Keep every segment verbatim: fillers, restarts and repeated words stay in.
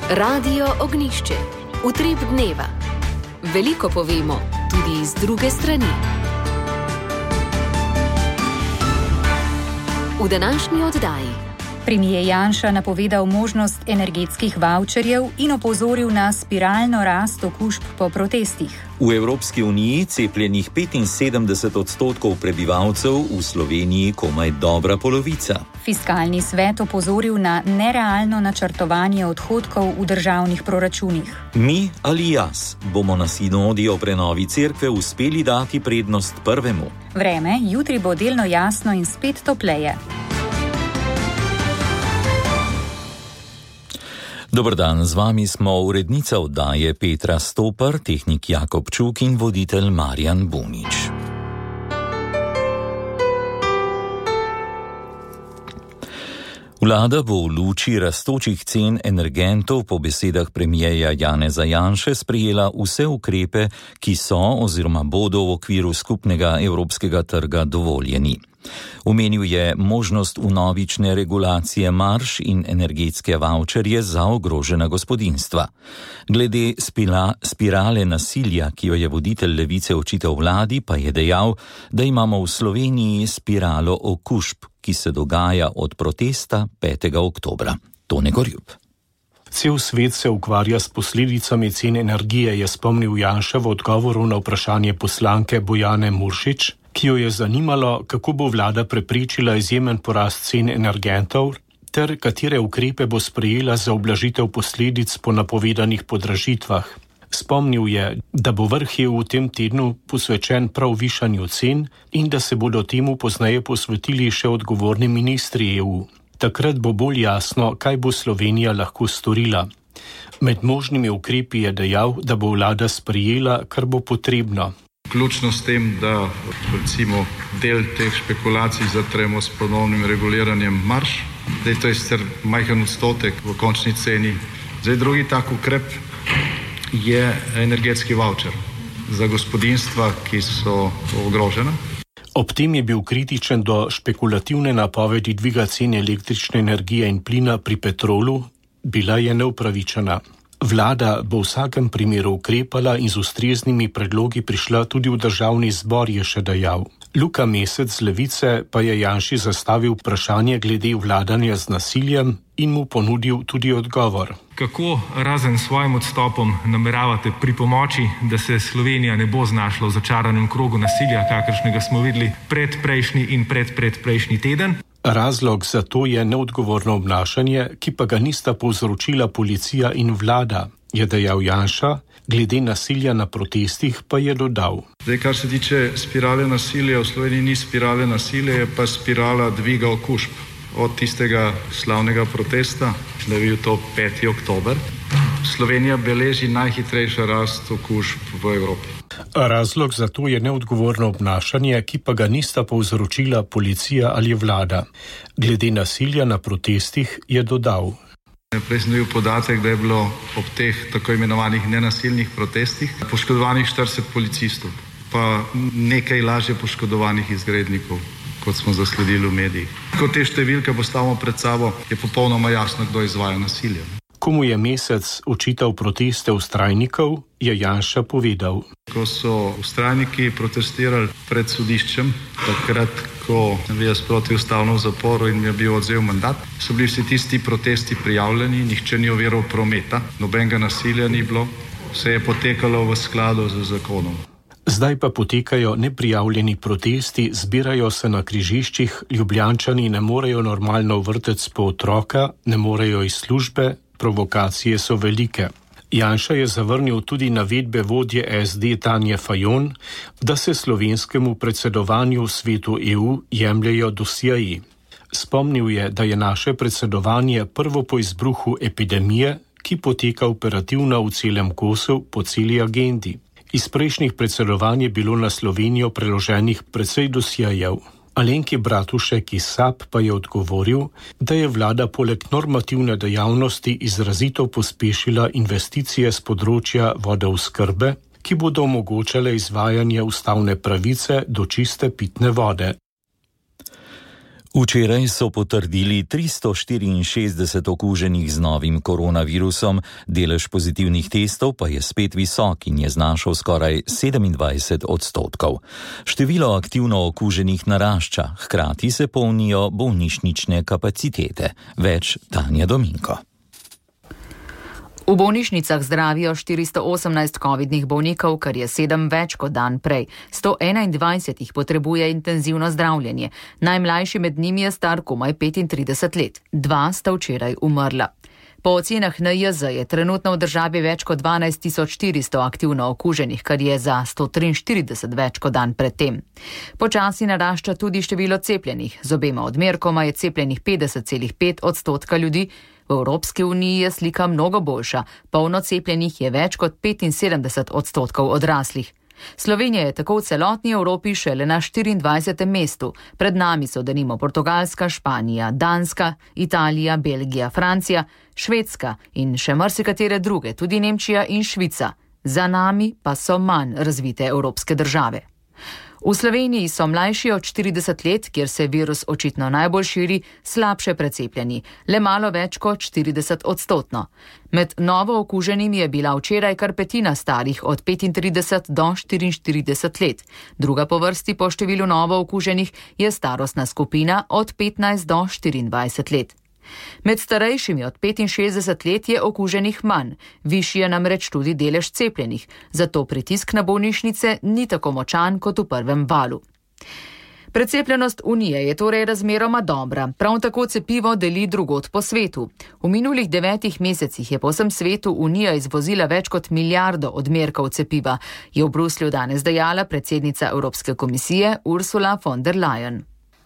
Radio Ognjišče. Utrip dneva. Veliko povemo tudi iz druge strani. V današnji oddaji Premier Janša napovedal možnost energetskih vavčerjev in opozoril na spiralno rast okužb po protestih. V Evropski uniji cepljenih petinsedemdeset odstotkov prebivalcev, v Sloveniji komaj dobra polovica. Fiskalni svet opozoril na nerealno načrtovanje odhodkov v državnih proračunih. Mi ali jaz bomo na sinodi o prenovi cerkve uspeli dati prednost prvemu. Vreme jutri bo delno jasno in spet topleje. Dober dan, z vami smo urednica oddaje Petra Stopar, tehnik Jakob Čuk in voditelj Marjan Bunič. Vlada bo v luči rastočih cen energentov po besedah premierja Janeza Janše sprejela vse ukrepe, ki so oziroma bodo v okviru skupnega evropskega trga dovoljeni. Omenil je možnost vnovične regulacije marž in energetske vavčerje za ogrožena gospodinjstva. Glede spila, spirale nasilja, ki jo je voditelj Levice očital vladi, pa je dejal, da imamo v Sloveniji spiralo okužb, ki se dogaja od protesta petega oktobra. Tone Gorjup. Cel svet se ukvarja s posledicami cen energije, je spomnil Janša v odgovoru na vprašanje poslanke Bojane Muršič, ki jo je zanimalo, kako bo vlada preprečila izjemen porast cen energentov ter katere ukrepe bo sprejela za ublažitev posledic po napovedanih podražitvah. Spomnil je, da bo vrh E U v tem tednu posvečen prav višanju cen in da se bodo temu pozneje posvetili še odgovorni ministri E U. Takrat bo bolj jasno, kaj bo Slovenija lahko storila. Med možnimi ukrepi je dejal, da bo vlada sprejela, kar bo potrebno. Ključno s tem, da recimo del teh špekulacij zatremo s ponovnim reguliranjem marž. Zdaj to je sicer majhen odstotek v končni ceni. Zdaj drugi tak ukrep je energetski vavčer za gospodinjstva, ki so ogrožena. Ob tem je bil kritičen do špekulativne napovedi dviga cen električne energije in plina pri Petrolu, bila je neupravičena. Vlada bo v vsakem primeru ukrepala in z ustreznimi predlogi prišla tudi v državni zbor, je še dejal. Luka Mesec z Levice pa je Janši zastavil vprašanje glede vladanja z nasiljem in mu ponudil tudi odgovor. Kako razen svojim odstopom nameravate pripomoči, da se Slovenija ne bo znašla v začaranem krogu nasilja, kakršnega smo videli predprejšnji in predpredprejšnji teden? Razlog za to je neodgovorno obnašanje, ki pa ga nista povzročila policija in vlada, je dejal Janša, glede nasilja na protestih pa je dodal. Zdaj, kar se tiče spirale nasilja, v Sloveniji ni spirale nasilja, je pa spirala dviga okužb. Od tistega slavnega protesta, da je bil to peti oktober, Slovenija beleži najhitrejša rast okužb v Evropi. Razlog za to je neodgovorno obnašanje, ki pa ga nista povzročila policija ali vlada. Glede nasilja na protestih je dodal. Prej sem dobil podatek, da je bilo ob teh tako imenovanih nenasilnih protestih poškodovanih štirideset policistov, pa nekaj lažje poškodovanih izgrednikov, kot smo zasledili v medijih. Ko te številke postavimo pred sabo, je popolnoma jasno, kdo izvaja nasilje. Komu je Mesec očital proteste vztrajnikov, je Janša povedal. Ko so vztrajniki protestirali pred sodiščem, takrat, ko sem bil jaz protiustavno v zaporu in mi je bil odvzel mandat, so bili vsi tisti protesti prijavljeni, nihče ni oviral prometa, nobenega nasilja ni bilo, vse je potekalo v skladu z zakonom. Zdaj pa potekajo neprijavljeni protesti, zbirajo se na križiščih, Ljubljančani ne morejo normalno v vrtec po otroka, ne morejo iz službe, provokacije so velike. Janša je zavrnil tudi navedbe vodje S D Tanje Fajon, da se slovenskemu predsedovanju v svetu E U jemljejo dosjeji. Spomnil je, da je naše predsedovanje prvo po izbruhu epidemije, ki poteka operativno v celem kosu po celi agendi. Iz prejšnjih predsedovanj je bilo na Slovenijo preloženih precej dosjejev. Alenki Bratušek iz S A P pa je odgovoril, da je vlada poleg normativne dejavnosti izrazito pospešila investicije z področja vodooskrbe, ki bodo omogočale izvajanje ustavne pravice do čiste pitne vode. Včeraj so potrdili tristo štiriinšestdeset okuženih z novim koronavirusom, delež pozitivnih testov pa je spet visok in je znašal skoraj sedemindvajset odstotkov. Število aktivno okuženih narašča, hkrati se polnijo bolnišnične kapacitete. Več Tanja Dominko. V bolnišnicah zdravijo štiristo osemnajst covidnih bolnikov, kar je sedem več kot dan prej. sto enaindvajset jih potrebuje intenzivno zdravljenje. Najmlajši med njimi je star komaj petintrideset let. Dva sta včeraj umrla. Po ocenah N J Z je trenutno v državi več kot dvanajst tisoč štiristo aktivno okuženih, kar je za sto triinštirideset več kot dan predtem. Počasi narašča tudi število cepljenih. Z obema odmerkoma je cepljenih petdeset celih pet odstotka ljudi. V Evropski uniji je slika mnogo boljša, polno cepljenih je več kot petinsedemdeset odstotkov odraslih. Slovenija je tako v celotni Evropi šele na štiriindvajsetem mestu. Pred nami so denimo Portugalska, Španija, Danska, Italija, Belgija, Francija, Švedska in še marsikatere druge, tudi Nemčija in Švica. Za nami pa so manj razvite evropske države. V Sloveniji so mlajši od štirideset let, kjer se virus očitno najbolj širi, slabše precepljeni, le malo več kot štirideset odstotno. Med novo okuženimi je bila včeraj kar petina starih od petintrideset do štiriinštirideset let. Druga po vrsti po številu novo okuženih je starostna skupina od petnajst do štiriindvajset let. Med starejšimi od petinšestdeset let je okuženih manj, višji je namreč tudi delež cepljenih, zato pritisk na bolnišnice ni tako močan kot v prvem valu. Precepljenost Unije je torej razmeroma dobra, prav tako cepivo deli drugod po svetu. V minulih devetih mesecih je po vsem svetu Unija izvozila več kot milijardo odmerkov cepiva, je v Bruslju danes dejala predsednica Evropske komisije Ursula von der Leyen.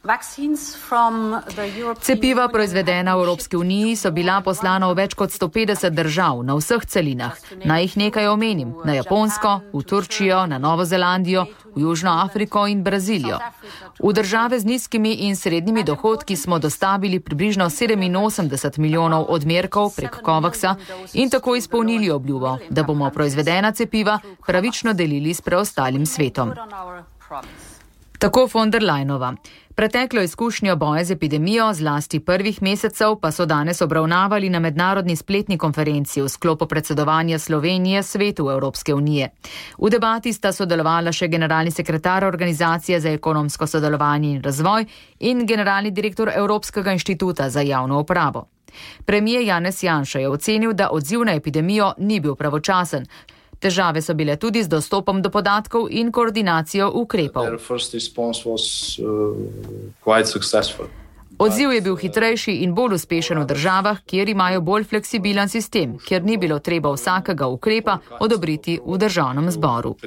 Cepiva, proizvedena v Evropski uniji, so bila poslana v več kot sto petdeset držav na vseh celinah. Naj jih nekaj omenim: na Japonsko, v Turčijo, na Novo Zelandijo, v Južno Afriko in Brazilijo. V države z nizkimi in srednjimi dohodki smo dostavili približno sedeminosemdeset milijonov odmerkov prek Covaxa in tako izpolnili obljubo, da bomo proizvedena cepiva pravično delili s preostalim svetom. Tako von der Leyenova. Preteklo izkušnjo boja z epidemijo, zlasti prvih mesecev, pa so danes obravnavali na mednarodni spletni konferenci v sklopu predsedovanja Slovenije Svetu Evropske unije. V debati sta sodelovala še generalni sekretar Organizacije za ekonomsko sodelovanje in razvoj in generalni direktor Evropskega inštituta za javno upravo. Premijer Janez Janša je ocenil, da odziv na epidemijo ni bil pravočasen. Težave so bile tudi z dostopom do podatkov in koordinacijo ukrepov. Odziv je bil hitrejši in bolj uspešen v državah, kjer imajo bolj fleksibilen sistem, kjer ni bilo treba vsakega ukrepa odobriti v državnem zboru.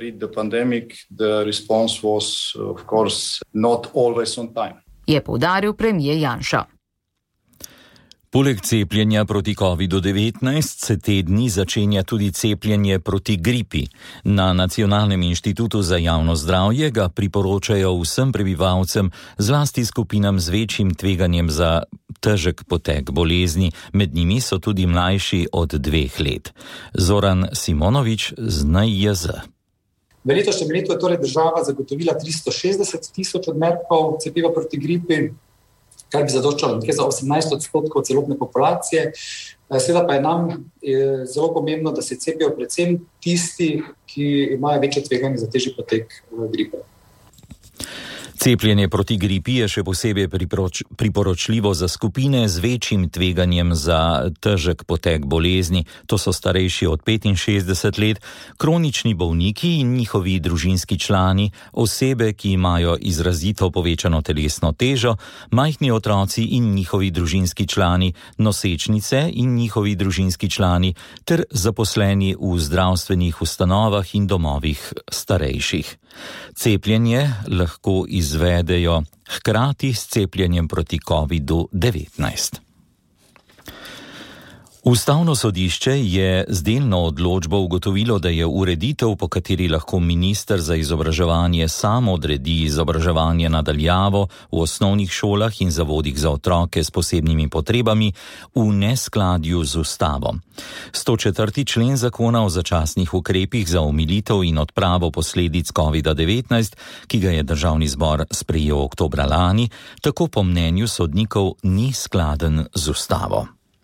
Je poudaril premijer Janša. Poleg cepljenja proti kovidu devetnajst se te dni začenja tudi cepljenje proti gripi. Na Nacionalnem inštitutu za javno zdravje ga priporočajo vsem prebivalcem, zlasti skupinam z večjim tveganjem za težek potek bolezni, med njimi so tudi mlajši od dveh let. Zoran Simonovič z N J Z. V letošnjem letu je torej država zagotovila tristo šestdeset tisoč odmerkov cepiva proti gripi, kar bi zadoščalo nekje za osemnajst odstotkov celotne populacije. Seveda pa je nam zelo pomembno, da se cepijo predvsem tisti, ki imajo večje tveganje za težji potek gripe. Cepljenje proti gripi je še posebej priporoč, priporočljivo za skupine z večjim tveganjem za težek potek bolezni. To so starejši od petinšestdeset let, kronični bolniki in njihovi družinski člani, osebe, ki imajo izrazito povečano telesno težo, majhni otroci in njihovi družinski člani, nosečnice in njihovi družinski člani ter zaposleni v zdravstvenih ustanovah in domovih starejših. Cepljenje lahko izvedejo hkrati s cepljenjem proti kovidu devetnajst. Ustavno sodišče je z delno odločbo ugotovilo, da je ureditev, po kateri lahko minister za izobraževanje sam odredi izobraževanje nadaljavo v osnovnih šolah in zavodih za otroke s posebnimi potrebami, v neskladju z ustavo. sto četrti člen zakona o začasnih ukrepih za omilitev in odpravo posledic kovida devetnajst, ki ga je državni zbor sprejel oktobra lani, tako po mnenju sodnikov ni skladen z ustavo.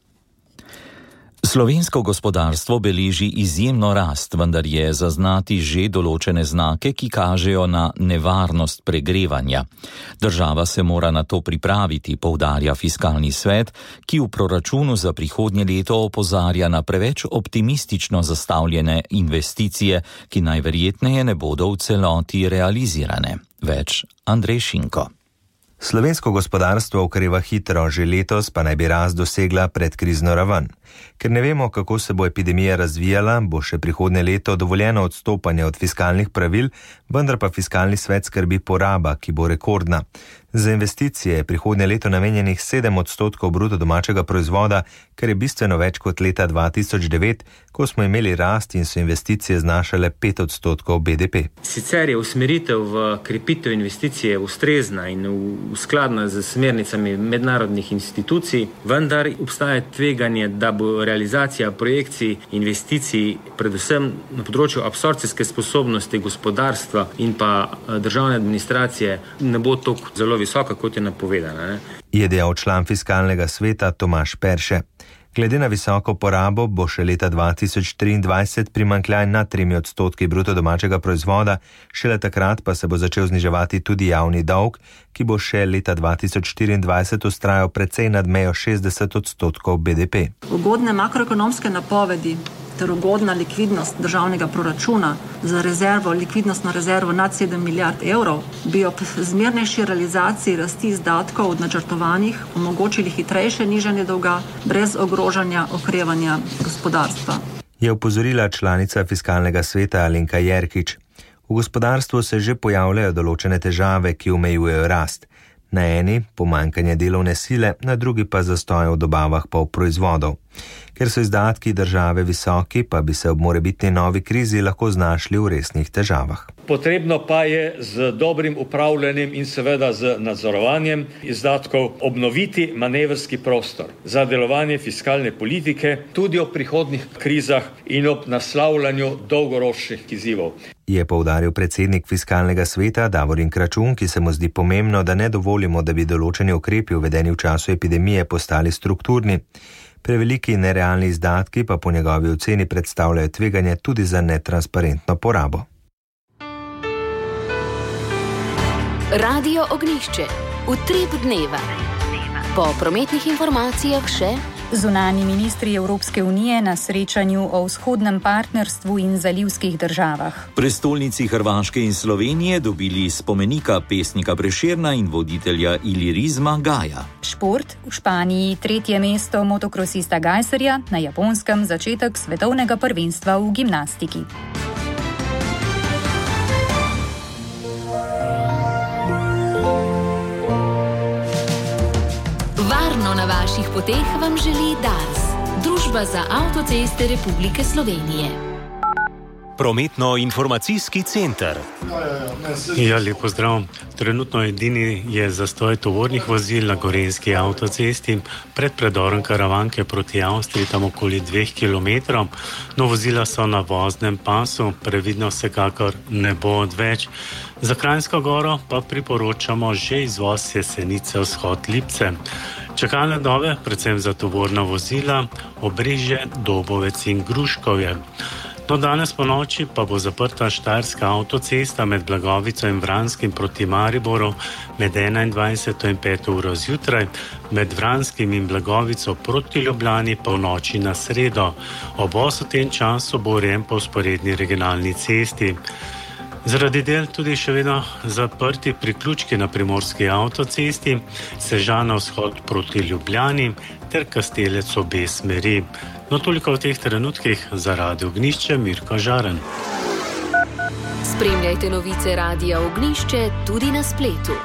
Slovensko gospodarstvo beleži izjemno rast, vendar je zaznati že določene znake, ki kažejo na nevarnost pregrevanja. Država se mora na to pripraviti, poudarja Fiskalni svet, ki v proračunu za prihodnje leto opozarja na preveč optimistično zastavljene investicije, ki najverjetneje ne bodo v celoti realizirane. Več Andrej Šinko. Slovensko gospodarstvo okreva hitro, že letos pa naj bi rast dosegla predkrizno raven. Ker ne vemo, kako se bo epidemija razvijala, bo še prihodnje leto dovoljeno odstopanje od fiskalnih pravil, vendar pa Fiskalni svet skrbi poraba, ki bo rekordna. Za investicije je prihodnje leto namenjenih sedem odstotkov bruto domačega proizvoda, kar je bistveno več kot leta dva tisoč devet, ko smo imeli rast in so investicije znašale pet odstotkov B D P. Sicer je usmeritev v krepitev investicije ustrezna in skladna z smernicami mednarodnih institucij, vendar obstaja tveganje, da bo realizacija projekcij investicij predvsem na področju absorpcijske sposobnosti gospodarstva in pa državne administracije ne bo toliko zelo visoka, kot je napovedana. Ne? Je dejal član Fiskalnega sveta Tomaž Perše. Glede na visoko porabo bo še leta dva tisoč triindvajset primanjkljaj nad tremi odstotki bruto domačega proizvoda, šele takrat pa se bo začel zniževati tudi javni dolg, ki bo še leta dva tisoč štiriindvajset vztrajal precej nad mejo šestdeset odstotkov B D P. Ugodne makroekonomske napovedi ter ugodna likvidnost državnega proračuna za rezervo, likvidnostno rezervo nad sedem milijard evrov bi ob zmernejši realizaciji rasti izdatkov od načrtovanih omogočili hitrejše nižanje dolga brez ogrožanja okrevanja gospodarstva. Je opozorila članica Fiskalnega sveta Alenka Jerkič. V gospodarstvu se že pojavljajo določene težave, ki omejujejo rast. Na eni pomanjkanje delovne sile, na drugi pa zastoje v dobavah pol proizvodov. Ker so izdatki države visoki, pa bi se ob morebitni novi krizi lahko znašli v resnih težavah. Potrebno pa je z dobrim upravljanjem in seveda z nadzorovanjem izdatkov obnoviti manevrski prostor za delovanje fiskalne politike tudi ob prihodnjih krizah in ob naslavljanju dolgoročnih izzivov. Je poudaril predsednik Fiskalnega sveta Davorin Kračun, ki se mu zdi pomembno, da ne dovolimo, da bi določeni ukrepi uvedeni v času epidemije postali strukturni. Preveliki nerealni izdatki pa po njegovi oceni predstavljajo tveganje tudi za netransparentno porabo. Radio Ognjišče. Utrip dneva. Po prometnih informacijah še zunanji ministri Evropske unije na srečanju o vzhodnem partnerstvu in zalivskih državah. Prestolnici Hrvaške in Slovenije dobili spomenika pesnika Prešerna in voditelja ilirizma Gaja. Šport, v Španiji tretje mesto motokrosista Gajserja, na Japonskem začetek svetovnega prvenstva v gimnastiki. Na vaših poteh vam želi Dars, Družba za avtoceste Republike Slovenije. Prometno-informacijski center. Ja, lep pozdrav. Trenutno edini je zastoj tovornih vozil na Gorenjski avtocesti pred predorom Karavanke proti Avstriji, tam okoli dveh kilometrov. No, vozila so na voznem pasu, previdno vsekakor ne bo odveč. Za Kranjsko goro pa priporočamo že izvoz Jesenice vzhod Lipce. Čakalne dobe, predvsem za tovorna vozila, Obrežje, Dobovec in Gruškovje. No, danes po noči pa bo zaprta Štajerska avtocesta med Blagovico in Vranskim proti Mariboru med enaindvajseto in peto uro zjutraj, med Vranskim in Blagovico proti Ljubljani pa v noči na sredo. Obvoz v tem času bo urejen po vzporedni regionalni cesti. Zaradi del tudi še vedno zaprti priključki na primorski avtocesti, Sežana vzhod proti Ljubljani ter Kastelec obe smeri. No, toliko v teh trenutkih. Za Radio Ognjišče, Mirko Žaren. Spremljajte novice Radia Ognjišče tudi na spletu.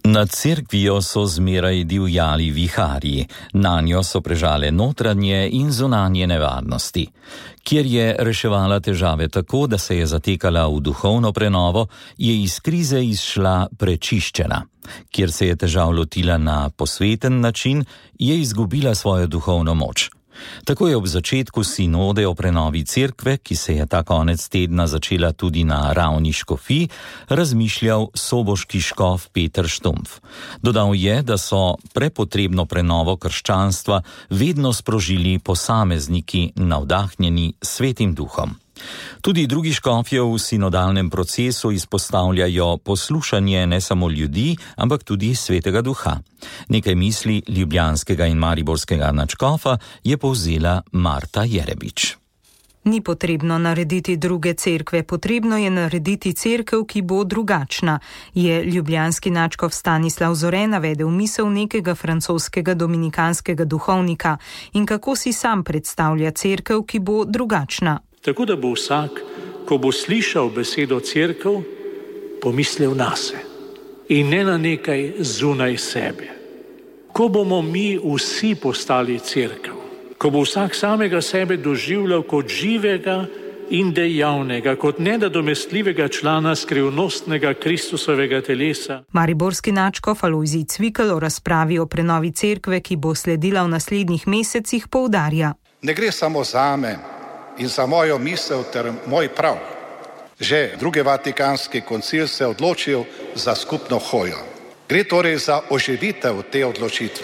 Nad cerkvijo so zmeraj divjali viharji, na njo so prežale notranje in zunanje nevarnosti. Kjer je reševala težave tako, da se je zatekala v duhovno prenovo, je iz krize izšla prečiščena. Kjer se je težav lotila na posveten način, je izgubila svojo duhovno moč. Tako je ob začetku sinode o prenovi cerkve, ki se je ta konec tedna začela tudi na ravni škofij, razmišljal soboški škof Peter Štumpf. Dodal je, da so prepotrebno prenovo krščanstva vedno sprožili posamezniki navdahnjeni Svetim duhom. Tudi drugi škofje v sinodalnem procesu izpostavljajo poslušanje ne samo ljudi, ampak tudi Svetega duha. Nekaj misli ljubljanskega in mariborskega nadškofa je povzela Marta Jerebič. Ni potrebno narediti druge cerkve, potrebno je narediti cerkev, ki bo drugačna, je ljubljanski nadškof Stanislav Zore navedel misel nekega francoskega dominikanskega duhovnika in kako si sam predstavlja cerkev, ki bo drugačna. Tako da bo vsak, ko bo slišal besedo cerkev, pomislil nase in ne na nekaj zunaj sebe. Ko bomo mi vsi postali cerkev, ko bo vsak samega sebe doživljal kot živega in dejavnega, kot nenadomestljivega člana skrivnostnega Kristusovega telesa. Mariborski nadškof Alojzij Cvikl o razpravi o prenovi cerkve, ki bo sledila v naslednjih mesecih, poudarja. Ne gre samo zame in za mojo misel ter moj prav. Že drugi vatikanski koncil se je odločil za skupno hojo. Gre torej za oživitev te odločitve.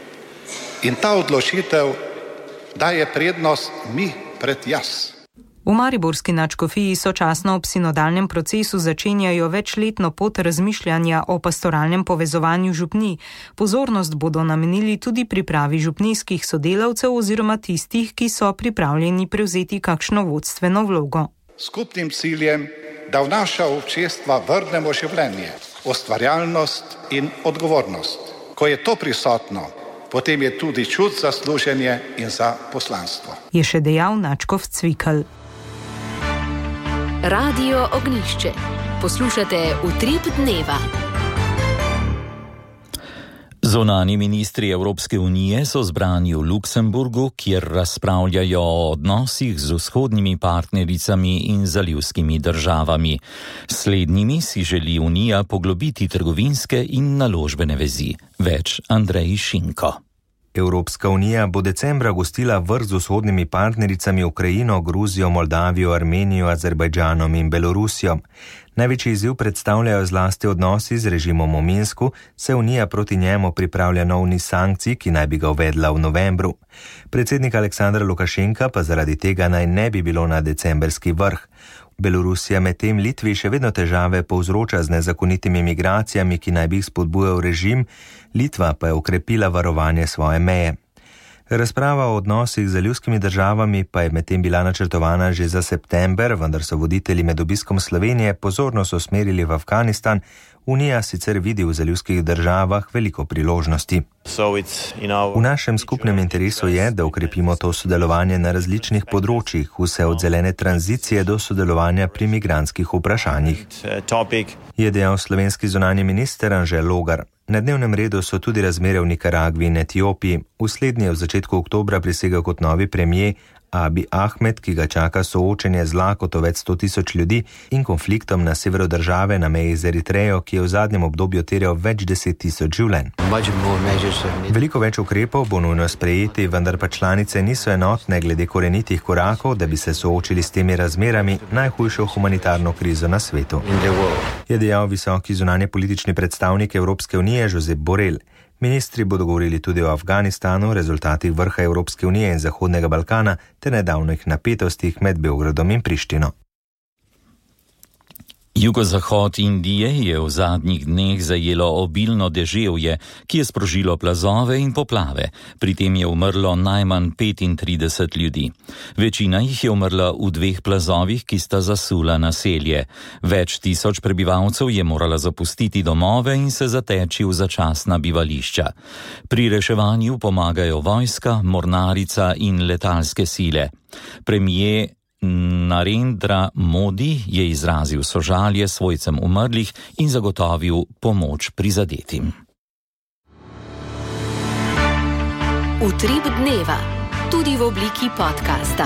In ta odločitev daje prednost mi pred jaz. V mariborski nadškofiji sočasno ob sinodalnem procesu začenjajo večletno pot razmišljanja o pastoralnem povezovanju župnij. Pozornost bodo namenili tudi pripravi župnijskih sodelavcev oziroma tistih, ki so pripravljeni prevzeti kakšno vodstveno vlogo. Skupnim ciljem, da v naša občestva vrnemo življenje, ustvarjalnost in odgovornost. Ko je to prisotno, potem je tudi čut za služenje in za poslanstvo. Je še dejal nadškof Cvikl. Radio Ognjišče. Poslušate Utrip dneva. Zunanji ministri Evropske unije so zbrani v Luksemburgu, kjer razpravljajo o odnosih z vzhodnimi partnericami in zalivskimi državami. Slednjimi si želi Unija poglobiti trgovinske in naložbene vezi. Več Andrej Šinko. Evropska unija bo decembra gostila vrh z vzhodnimi partnericami Ukrajino, Gruzijo, Moldavijo, Armenijo, Azerbajdžanom in Belorusijo. Največji izziv predstavljajo zlasti odnosi z režimom v Minsku, se unija proti njemu pripravlja nov niz sankcij, ki naj bi ga uvedla v novembru. Predsednik Aleksandar Lukašenka pa zaradi tega naj ne bi bilo na decembrski vrh. Belorusija medtem Litvi še vedno težave povzroča z nezakonitimi migracijami, ki naj bi jih spodbujal režim, Litva pa je okrepila varovanje svoje meje. Razprava o odnosih z zalivskimi državami pa je medtem bila načrtovana že za september, vendar so voditelji med obiskom Slovenije pozornost usmerili v Afganistan. Unija sicer vidi v zalivskih državah veliko priložnosti. V našem skupnem interesu je, da ukrepimo to sodelovanje na različnih področjih, vse od zelene tranzicije do sodelovanja pri migrantskih vprašanjih, je dejal slovenski zunanji minister Anže Logar. Na dnevnem redu so tudi razmere v Nikaragvi in Etiopiji. V slednji je v začetku oktobra prisegel kot novi premier Abi Ahmed, ki ga čaka soočenje z lakoto več sto tisoč ljudi in konfliktom na severu države na meji z Eritrejo, ki je v zadnjem obdobju terjal več deset tisoč življenj. Veliko več ukrepov bo nujno sprejeti, vendar pa članice niso enotne glede korenitih korakov, da bi se soočili s temi razmerami, najhujšo humanitarno krizo na svetu, je dejal visoki zunanje politični predstavnik Evropske unije Josep Borrell. Ministri bodo govorili tudi o Afganistanu, rezultatih vrha Evropske unije in Zahodnega Balkana ter nedavnih napetostih med Beogradom in Prištino. Jugozahod Indije je v zadnjih dneh zajelo obilno deževje, ki je sprožilo plazove in poplave. Pri tem je umrlo najmanj petintrideset ljudi. Večina jih je umrla v dveh plazovih, ki sta zasula naselje. Več tisoč prebivalcev je morala zapustiti domove in se zateči v začasna bivališča. Pri reševanju pomagajo vojska, mornarica in letalske sile. Premier Narendra Modi je izrazil sožalje svojcem umrlih in zagotovil pomoč prizadetim. Utrip dneva, tudi v obliki podcasta.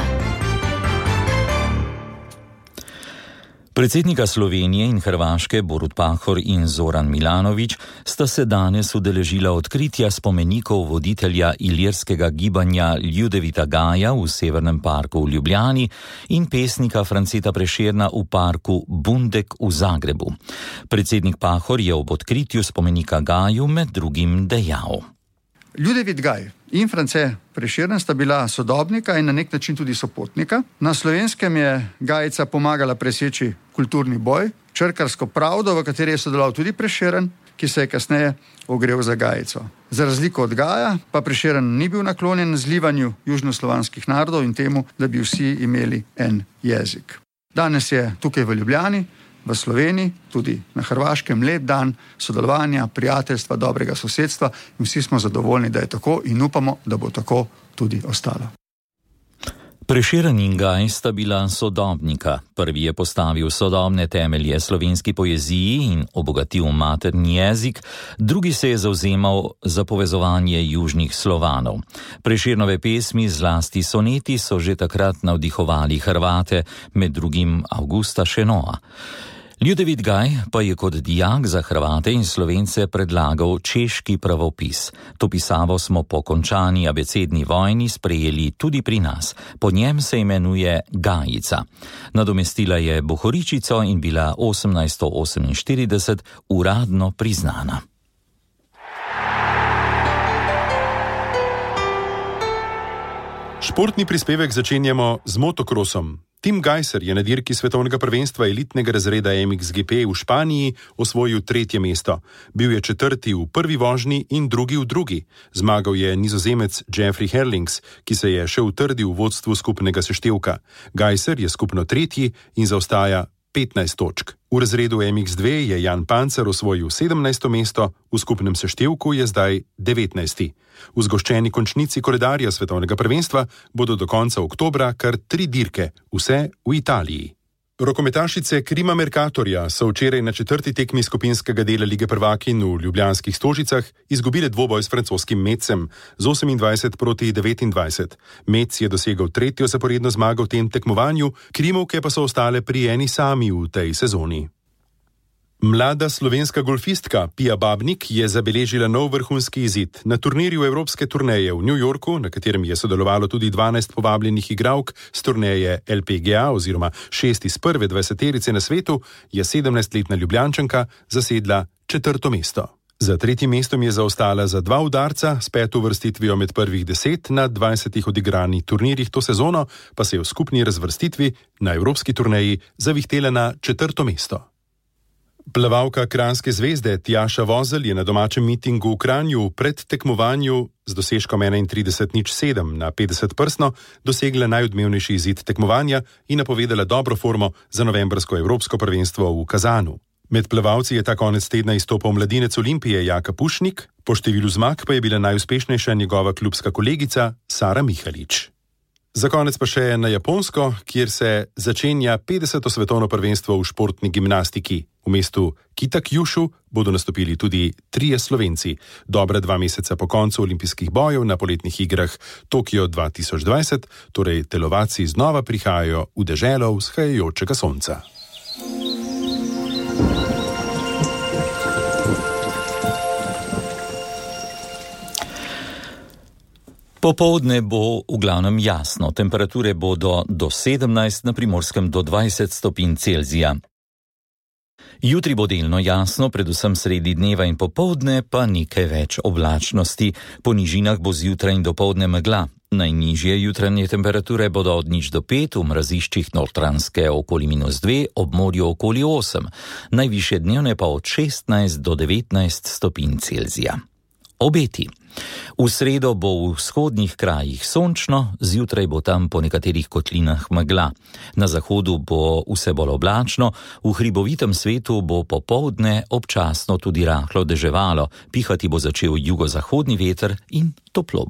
Predsednika Slovenije in Hrvaške Borut Pahor in Zoran Milanović sta se danes udeležila odkritja spomenikov voditelja ilirskega gibanja Ljudevita Gaja v Severnem parku v Ljubljani in pesnika Franceta Prešerna v parku Bundek v Zagrebu. Predsednik Pahor je ob odkritju spomenika Gaju med drugim dejal: Ljudevit Gaj in France Prešeren sta bila sodobnika in na nek način tudi sopotnika. Na Slovenskem je Gajica pomagala preseči kulturni boj, črkarsko pravdo, v kateri je sodeloval tudi Prešeren, ki se je kasneje ogrel za Gajico. Za razliko od Gaja pa Prešeren ni bil naklonjen zlivanju južnoslovanskih narodov in temu, da bi vsi imeli en jezik. Danes je tukaj v Ljubljani, v Sloveniji, tudi na Hrvaškem lep dan sodelovanja, prijateljstva, dobrega sosedstva in vsi smo zadovoljni, da je tako in upamo, da bo tako tudi ostalo. Prešeren in Gaj sta bila sodobnika. Prvi je postavil sodobne temelje slovenski poeziji in obogatil materni jezik, drugi se je zavzemal za povezovanje južnih Slovanov. Prešernove pesmi, zlasti soneti, so že takrat navdihovali Hrvate, med drugim Augusta Šenoa. Ljudevit Gaj pa je kot dijak za Hrvate in Slovence predlagal češki pravopis. To pisavo smo po končani abecedni vojni sprejeli tudi pri nas. Po njem se imenuje Gajica. Nadomestila je bohoričico in bila osemnajststo oseminštirideset uradno priznana. Športni prispevek začenjamo z motokrosom. Tim Gajser je na dirki svetovnega prvenstva elitnega razreda M X G P v Španiji osvojil tretje mesto. Bil je četrti v prvi vožnji in drugi v drugi. Zmagal je Nizozemec Jeffrey Herlings, ki se je še utrdil v vodstvu skupnega seštevka. Gajser je skupno tretji in zaostaja petnajst točk. V razredu M X dve je Jan Pancer osvojil sedemnajsto mesto, v skupnem seštevku je zdaj devetnajsti. V zgoščeni končnici koledarja svetovnega prvenstva bodo do konca oktobra kar tri dirke, vse v Italiji. Rokometašice Krima Mercatorja so včeraj na četrti tekmi skupinskega dela Lige prvakinj v ljubljanskih Stožicah izgubile dvoboj s francoskim Metcem z osemindvajset proti devetindvajset. Metz je dosegel tretjo zaporedno zmago v tem tekmovanju, Krimovke pa so ostale pri eni sami v tej sezoni. Mlada slovenska golfistka Pia Babnik je zabeležila nov vrhunski izid. Na turnirju evropske turneje v New Yorku, na katerem je sodelovalo tudi dvanajst povabljenih igralk z turneje L P G A oziroma šest iz prve dvajseterice na svetu, je sedemnajstletna Ljubljančanka zasedla četrto mesto. Za tretjim mestom je zaostala za dva udarca, s peto uvrstitvijo med prvih deset na dvajsetih odigranih turnirjih to sezono, pa se je v skupni razvrstitvi na evropski turneji zavihtela na četrto mesto. Plavalka Kranjske zvezde Tjaša Vozelj je na domačem mitingu v Kranju pred tekmovanju z dosežkom enaintrideset nič sedem na petdeset prstno dosegla najodmevnejši izid tekmovanja in napovedala dobro formo za novembrsko evropsko prvenstvo v Kazanu. Med plavalci je ta konec tedna izstopal mladinec Olimpije Jaka Pušnik, po številu zmag pa je bila najuspešnejša njegova klubska kolegica Sara Mihalič. Za konec pa še na Japonsko, kjer se začenja petdeseto svetovno prvenstvo v športni gimnastiki. V mestu Kitakyushu bodo nastopili tudi trije Slovenci. Dobra dva meseca po koncu olimpijskih bojev na poletnih igrah Tokio dva tisoč dvajset, torej telovadci znova prihajajo v deželo vzhajajočega sonca. Popoldne bo v glavnem jasno, temperature bodo do sedemnajst, na Primorskem do dvajset stopinj Celzija. Jutri bo delno jasno, predvsem sredi dneva in popoldne pa nekaj več oblačnosti. Po nižinah bo zjutraj in dopoldne megla. Najnižje jutranje temperature bodo od nič do pet, v mraziščih Notranjske okoli minus dve, ob morju okoli osem. Najvišje dnevne pa od šestnajst do devetnajst stopinj Celzija. Obeti. V sredo bo v vzhodnih krajih sončno, zjutraj bo tam po nekaterih kotlinah megla. Na zahodu bo vse bolj oblačno, v hribovitem svetu bo popoldne občasno tudi rahlo deževalo, pihati bo začel jugozahodni veter in toplo bo.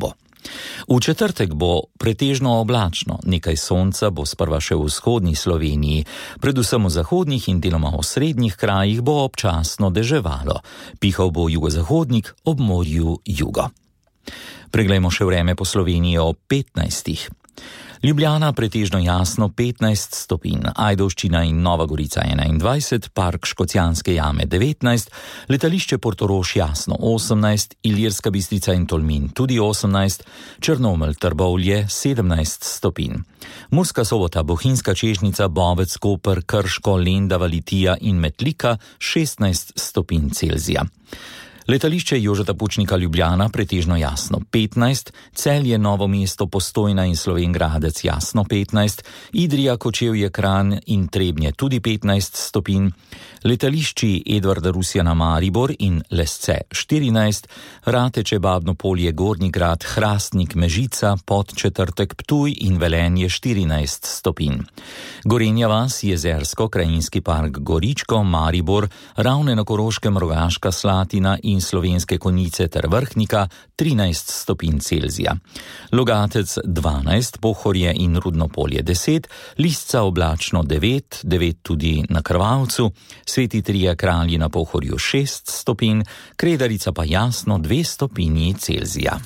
V četrtek bo pretežno oblačno, nekaj sonca bo sprva še v vzhodni Sloveniji, predvsem v zahodnih in deloma v srednjih krajih bo občasno deževalo. Pihal bo jugozahodnik, ob morju jugo. Preglejmo še vreme po Sloveniji ob petnajstih. Ljubljana pretežno jasno petnajst stopinj, Ajdovščina in Nova Gorica enaindvajset, Park Škocjanske jame devetnajst, letališče Portorož jasno osemnajst, Ilirska Bistrica in Tolmin tudi osemnajst, Črnomelj Trbovlje sedemnajst stopinj. Murska Sobota, Bohinjska Čežnica, Bovec, Koper, Krško, Lendava, Litija in Metlika šestnajst stopinj Celzija. Letališče Jožeta Pučnika Ljubljana pretežno jasno petnajst, Celje, Novo mesto, Postojna in Slovenj Gradec jasno petnajst, Idrija, Kočevje, Kranj in Trebnje tudi petnajst stopinj, letališči Edvarda Rusjana Maribor in Lesce štirinajst, Rateče, Babno Polje, Gornji Grad, Hrastnik, Mežica, Podčetrtek, Ptuj in Velenje štirinajst stopinj. Gorenja vas, Jezersko, Krajinski park Goričko, Maribor, Ravne na Koroškem, Rogaška Slatina in Slovenske Konjice ter Vrhnika trinajst stopinj Celzija. Logatec dvanajst, Pohorje in Rudno Polje deset, Lisca oblačno devet, devet tudi na Krvavcu, Sveti Trije Kralji na Pohorju šest stopinj, Kredarica pa jasno dve stopinji Celzija.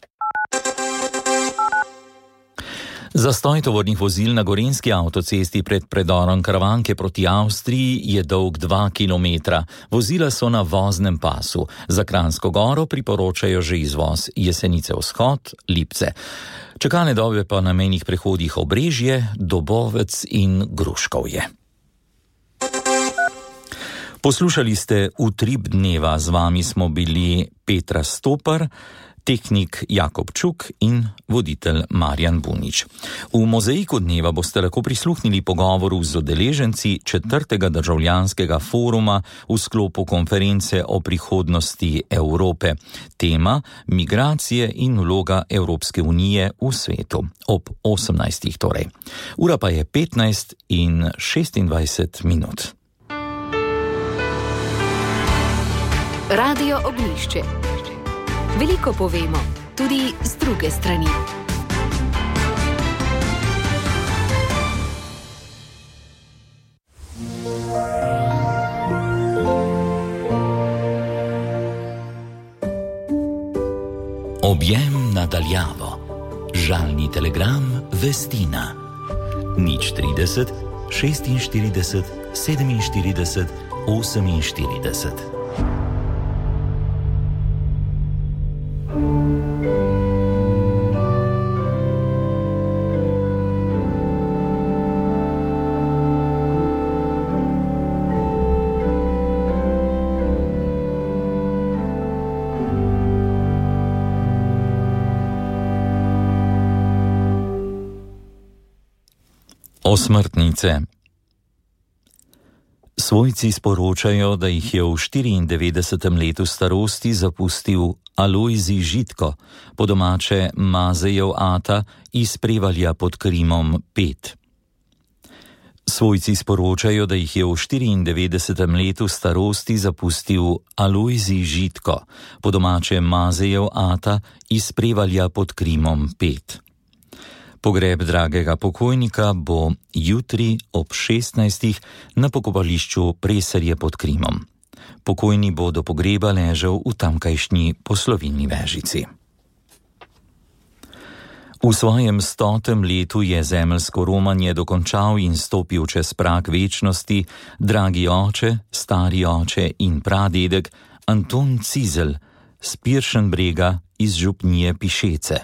Zastoj tovornih vozil na gorenjski avtocesti pred predorom Karavanke proti Avstriji je dolg dva kilometra. Vozila so na voznem pasu. Za Kranjsko Goro priporočajo že izvoz Jesenice vzhod, Lipce. Čakalne dobe pa na mejnih prehodih Obrežje, Dobovec in Gruškovje. Poslušali ste Utrip dneva, z vami smo bili Petra Stopar, tehnik Jakob Čuk in voditelj Marjan Bunič. V mozaiku dneva boste lahko prisluhnili pogovoru z udeleženci četrtega državljanskega foruma v sklopu konference o prihodnosti Evrope. Tema migracije in vloga Evropske unije v svetu. Ob osemnajstih torej. Ura pa je petnajst in šestindvajset minut. Radio Ognjišče. Veliko povemo, tudi z druge strani. Objem nadaljavo. Žalni telegram Vestina. Nič trideset, šestinštirideset, sedeminštirideset, oseminštirideset. Osmrtnice. Svojci sporočajo, da jih je v štiriindevetdesetem letu starosti zapustil Alojzij Žitko, po domače Mazejev ata iz Prevalja pod Krimom pet. Svojci sporočajo, da jih je v štiriindevetdesetem letu starosti zapustil Alojzij Žitko, po domače Mazejev ata iz Prevalja pod Krimom pet. Pogreb dragega pokojnika bo jutri ob šestnajstih na pokopališču Preserje pod Krimom. Pokojni bo do pogreba ležal v tamkajšnji poslovilni vežici. V svojem stotem letu je zemeljsko romanje dokončal in stopil čez prag večnosti dragi oče, stari oče in pradedek Anton Cizelj z Piršenbrega iz župnije Pišece.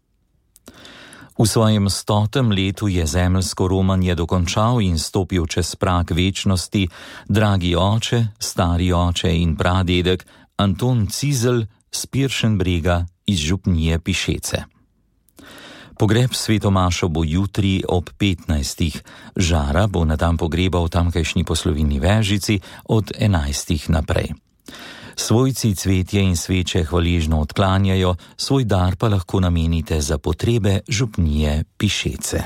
V svojem stotem letu je zemeljsko romanje dokončal in stopil čez prag večnosti dragi oče, stari oče in pradedek Anton Cizelj z Piršenbrega iz župnije Pišece. Pogreb svetomašo bo jutri ob petnajstih. Žara bo na dan pogreba v tamkajšnji poslovilni vežici od enajstih naprej. Svojci cvetje in sveče hvaležno odklanjajo, svoj dar pa lahko namenite za potrebe župnije Pišece.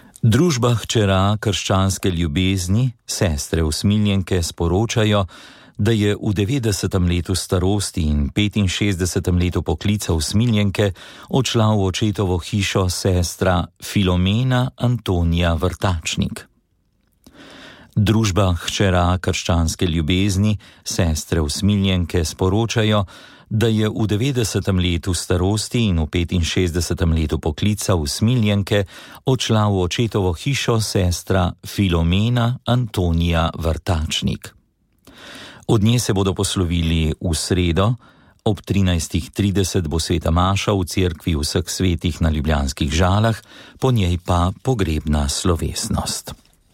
Družba hčera krščanske ljubezni, sestre usmiljenke, sporočajo, da je v devetdesetem letu starosti in petinšestdesetem letu poklica usmiljenke odšla v očetovo hišo sestra Filomena Antonija Vrtačnik. Družba hčera krščanske ljubezni, sestre usmiljenke, sporočajo, da je v devetdesetem letu starosti in v petinšestdesetem letu poklica usmiljenke odšla v očetovo hišo sestra Filomena Antonija Vrtačnik. Od nje se bodo poslovili v sredo, ob trinajstih trideset bo sveta maša v cerkvi vseh svetih na Ljubljanskih Žalah, po njej pa pogrebna slovesnost.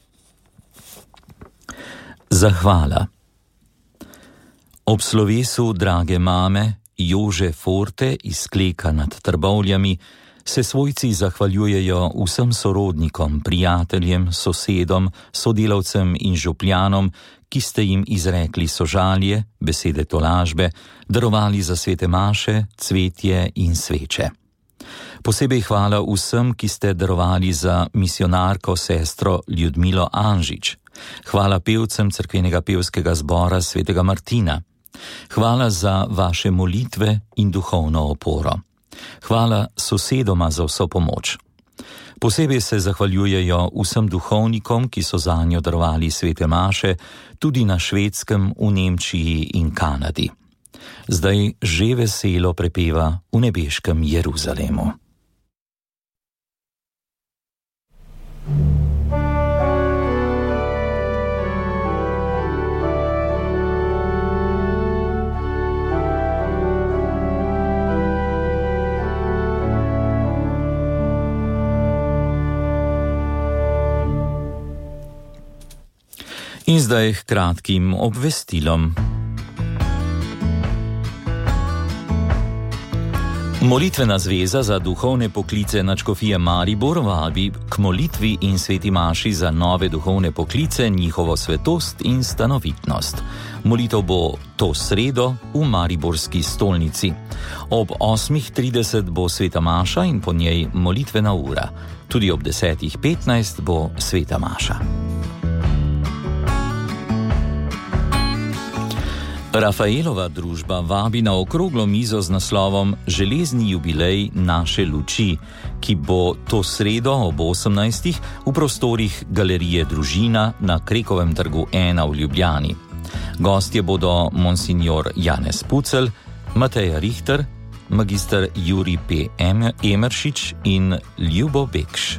Zahvala. Ob slovesu drage mame Jože Forte iz Kleka nad Trbovljami se svojci zahvaljujejo vsem sorodnikom, prijateljem, sosedom, sodelavcem in župljanom, ki ste jim izrekli sožalje, besede tolažbe, darovali za svete maše, cvetje in sveče. Posebej hvala vsem, ki ste darovali za misionarko sestro Ljudmilo Anžič. Hvala pevcem cerkvenega pevskega zbora svetega Martina. Hvala za vaše molitve in duhovno oporo. Hvala sosedoma za vso pomoč. Posebej se zahvaljujejo vsem duhovnikom, ki so zanjo darovali svete maše, tudi na Švedskem, v Nemčiji in Kanadi. Zdaj že veselo prepeva v nebeškem Jeruzalemu. In zdaj k kratkim obvestilom. Molitvena zveza za duhovne poklice nadškofije Maribor vabi k molitvi in sveti maši za nove duhovne poklice, njihovo svetost in stanovitnost. Molitev bo to sredo v mariborski stolnici. Ob osmih trideset bo sveta maša in po njej molitvena ura. Tudi ob desetih petnajst bo sveta maša. Rafaelova družba vabi na okroglo mizo z naslovom Železni jubilej naše luči, ki bo to sredo ob osemnajstih v prostorih Galerije Družina na Krekovem trgu ena v Ljubljani. Gostje bodo monsignor Janez Pucelj, Mateja Richter, magister Jurij P. Emeršič in Ljubo Bekš.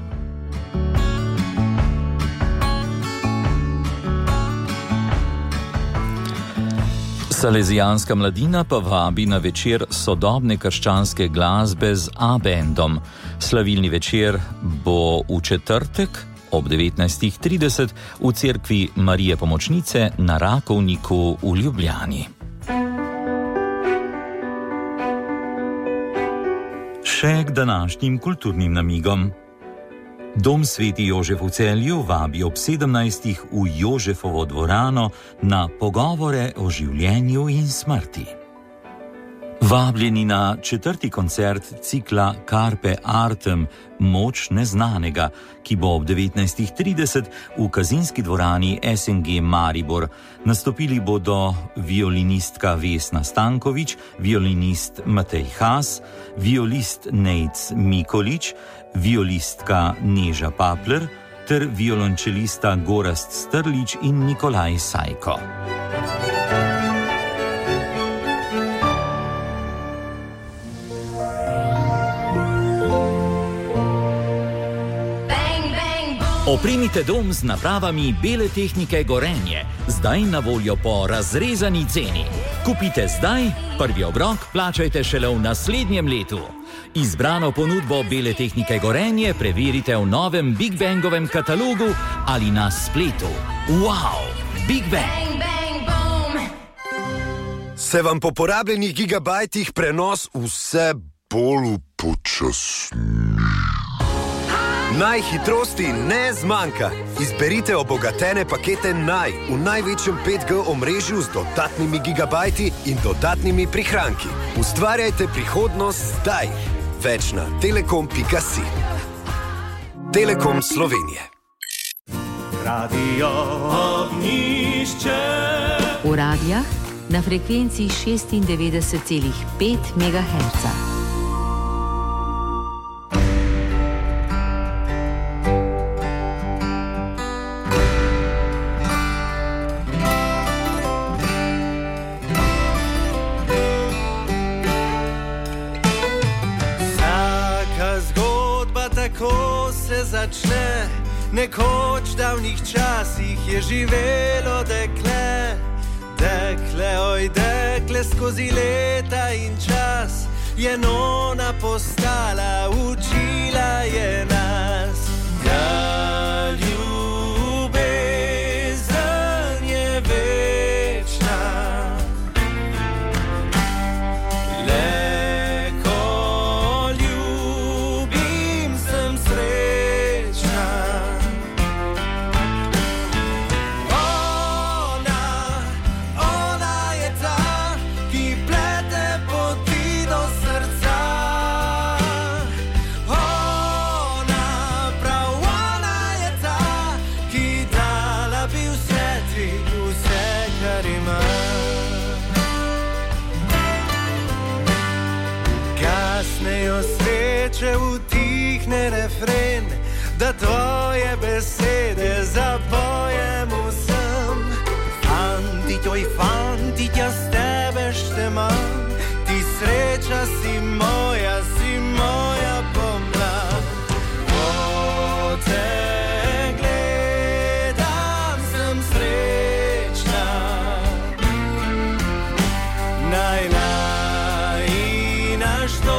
Salezijanska mladina pa vabi na večer sodobne krščanske glasbe z A-bendom. Slavilni večer bo v četrtek ob devetnajstih trideset v cerkvi Marije Pomočnice na Rakovniku v Ljubljani. Še k današnjim kulturnim namigom. Dom Sveti Jožef v Celju vabi ob sedemnajstih v Jožefovo dvorano na pogovore o življenju in smrti. Vabljeni na četrti koncert cikla Carpe Artem, Moč neznanega, ki bo ob devetnajstih trideset v Kazinski dvorani S N G Maribor. Nastopili bodo violinistka Vesna Stanković, violinist Matej Has, violist Nejc Mikolič, violistka Neža Papler ter violončelista Gorazd Strlič in Nikolaj Sajko. Opremite dom z napravami Bele tehnike Gorenje, zdaj na voljo po razrezani ceni. Kupite zdaj, prvi obrok plačajte šele v naslednjem letu. Izbrano ponudbo Bele tehnike Gorenje preverite v novem Big Bangovem katalogu ali na spletu. Wow! Big Bang! Bang, bang, Se vam po porabljenih gigabajtih prenos vse bolj upočasni? Najhitrosti ne zmanjka. Izberite obogatene pakete Naj v največjem pet G omrežju z dodatnimi gigabajti in dodatnimi prihranki. Ustvarjajte prihodnost zdaj. Več na telekom pika si. Telekom Slovenije. Radio Ognišče. V Po radijah na frekvenci šestindevetdeset celih pet megaherca. Začne. Nekoč davnih časih je živelo dekle, dekle, oj dekle, skozi leta in čas je nona postala, učila je nas. Ja, ljubezen je večna, le ko ljubim, sem srečna. Če utihne refren, da tvoje besede zapojem vsem. Fantit, oj fantit, jaz tebe štemam, ti sreča si moja, si moja pomlad. Ko te gledam, sem srečna. Najlajna što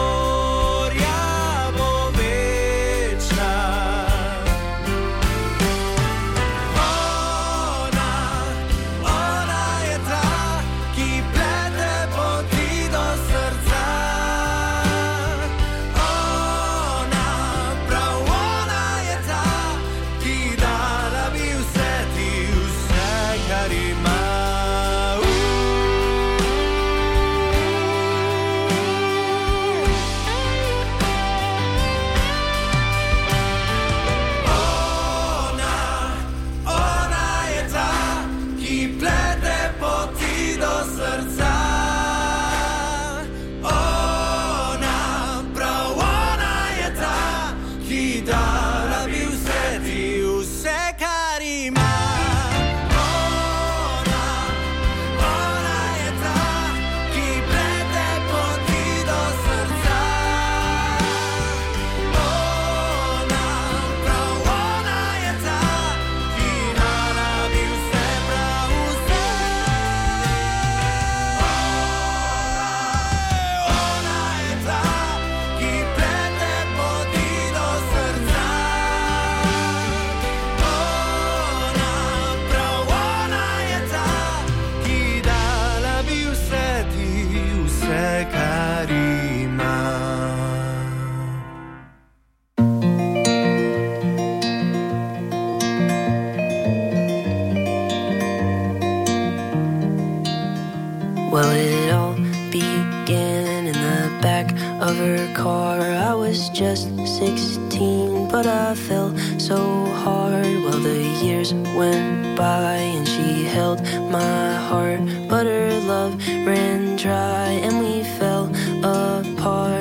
Well, it all began in the back of her car. I was just sixteen, but I fell so hard. Well, the years went by and she held my heart, but her love ran dry and we fell apart.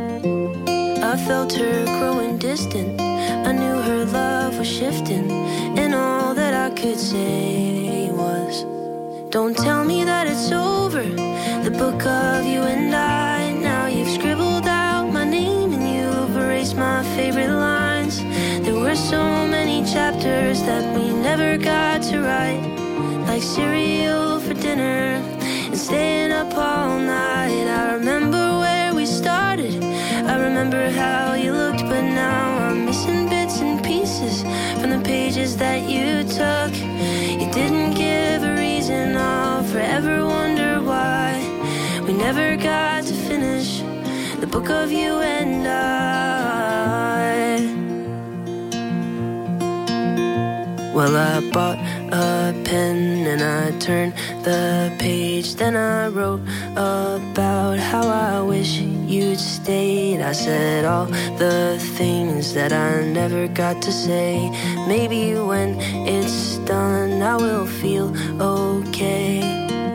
I felt her growing distant, I knew her love was shifting, and all that I could say was, don't tell me that it's over, the book of you and I. Now you've scribbled out my name and you've erased my favorite lines. There were so many chapters that we never got to write, like cereal for dinner and staying up all night. I remember where we started, I remember how you looked, but now I'm missing bits and pieces from the pages that you took. You didn't give a reason, I'll forever wonder why we never got to finish the book of you and I. Well, I bought a pen and I turned the page, then I wrote about how I wish you'd stayed. I said all the things that I never got to say. Maybe when it's done I will feel okay.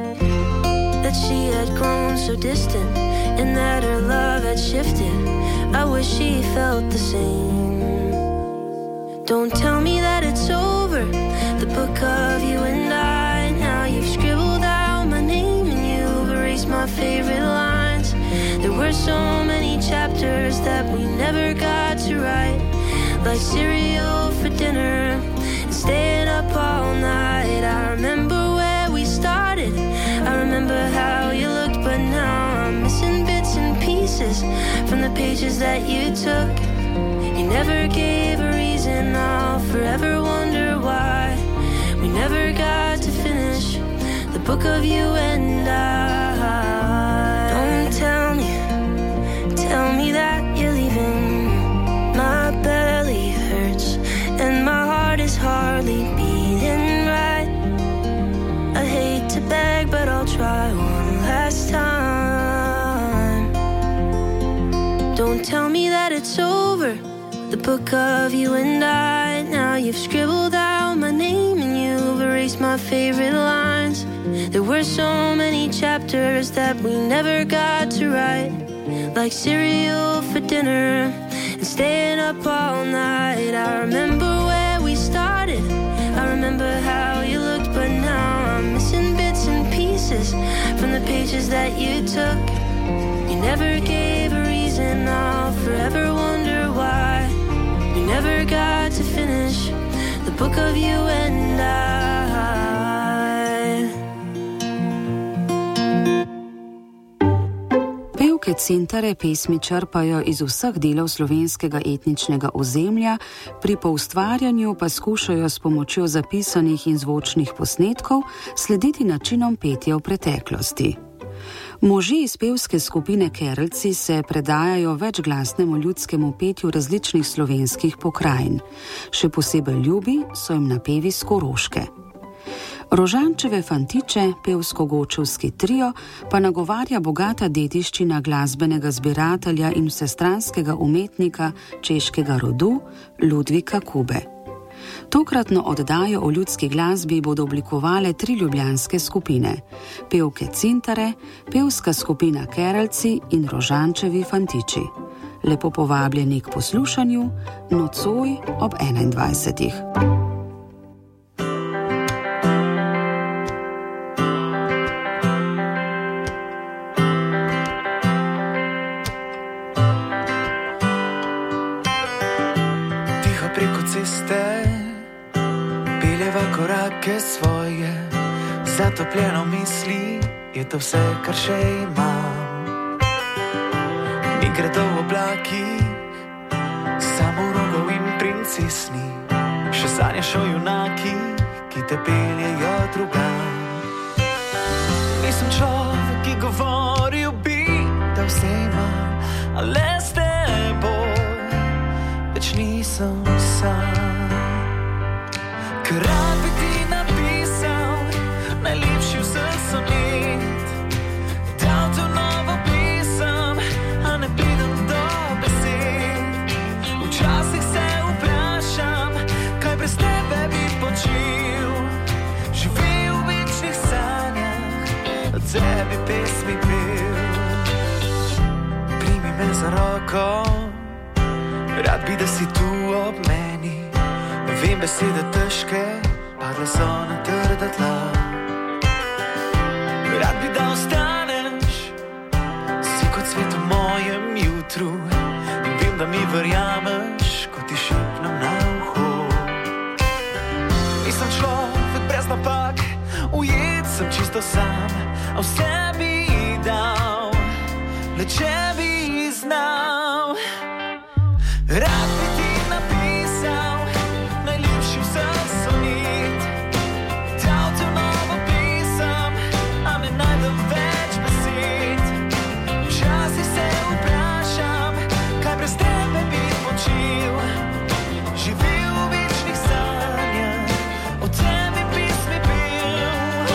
that she had grown so distant and that her love had shifted. I wish she felt the same. Don't tell me that it's over, the book of you and I. Now you've scribbled out my name and you've erased my favorite lines. There were so many chapters that we never got to write, like cereal for dinner and staying up all night. I remember where we started, I remember how you looked, but now I'm missing bits and pieces from the pages that you took. You never gave a reason, I'll forever wonder why we never got to finish the book of you and I. Don't tell me, tell me that you're leaving. My belly hurts and my heart is hardly beating right. I hate to beg, but I'll try one last time. Don't tell me that it's over, the book of you and I. Now you've scribbled out my name and you've erased my favorite lines. There were so many chapters that we never got to write, like cereal for dinner and staying up all night. I remember where we started, I remember how you looked, but now I'm missing bits and pieces from the pages that you took. You never gave a reason, I'll forever wonder why we never got to finish the book of you and I. Pevke Cintare pesmi črpajo iz vseh delov slovenskega etničnega ozemlja, pri poustvarjanju pa skušajo s pomočjo zapisanih in zvočnih posnetkov slediti načinom petja v preteklosti. Možje iz pevske skupine Kerlci se predajajo večglasnemu ljudskemu petju različnih slovenskih pokrajin. Še posebej ljubi so jim napevi s Koroške. Rožančeve fantiče, pevsko-gočevski trio, pa nagovarja bogata dediščina glasbenega zbiratelja in vsestranskega umetnika češkega rodu Ludvika Kube. Tokratno oddajo o ljudski glasbi bodo oblikovale tri ljubljanske skupine: pevke Cintare, pevska skupina Kerlci in Rožančevi fantiči. Lepo povabljeni k poslušanju nocoj ob enaindvajsetih. Korake svoje, zatopljeno misli, je to vse, kar še imam. Mi gredo v oblakih, samo rogov in princesni, še sanjaš o junakih, ki te peljejo drugam. Nisem človek, ki govoril bi, da vse imam, a le s teboj več nisem sam. Ker rad bi ti napisal najlepši vseh sonet, dal to novo pesem, a ne pridem do besed. Včasih se vprašam, kaj brez tebe bi počil, živel v večnih sanjah, o tebi pesmi pel. Primi me za roko, rad bi, da si tu ob meni. Vem, besede težke, padle so na trda tla. Rad bi, da ostaneš, si kot svet v mojem jutru. In vem, da mi verjameš, ko ti šepnem na uho. Nisem človek brez napak, ujet sem čisto sam, a vse bi dal, le če bi znal. Rad bi ti napisal vseh sonet, dal ti novo pesem, a ne najdem več besed. Včasih se vprašam, kaj brez tebe bi počil, živel v večnih sanjah, o tebi pesmi pel.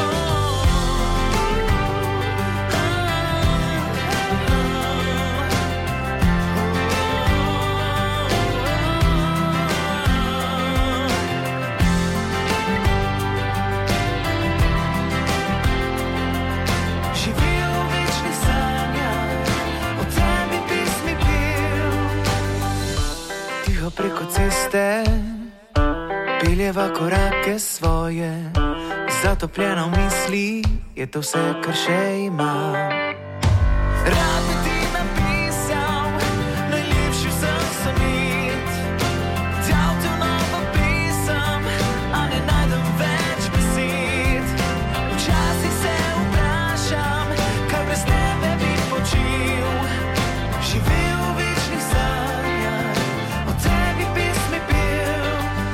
prehiteva korake svoje, zatopljena v misli, je to vse, kar še imam. Rad bi ti napisal, najlepši vseh sonit, dal ti v novo pisem, a ne najdem več besed. Včasih se vprašam, kaj brez tebe bi počil, živel v večnih sanjah, o tebi pesmi pil.